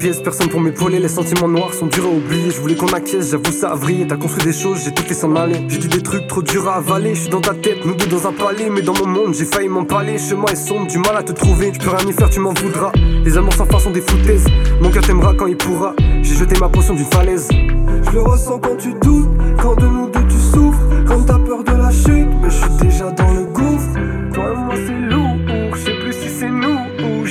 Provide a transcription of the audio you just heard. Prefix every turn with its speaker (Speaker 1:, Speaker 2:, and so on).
Speaker 1: pièce, personne pour m'épauler. Les sentiments noirs sont durs à oublier. Je voulais qu'on acquiesce, j'avoue ça a vrillé. T'as construit des choses, j'ai tout fait s'en aller. J'ai dit des trucs trop durs à avaler. Je suis dans ta tête, nous deux dans un palais. Mais dans mon monde, j'ai failli m'empaler. Chemin est sombre, du mal à te trouver. Je peux rien y faire, tu m'en voudras. Les amours sans fin sont des foutaises. Mon cœur t'aimera quand il pourra. J'ai jeté ma potion d'une falaise.
Speaker 2: Je le ressens quand tu doutes.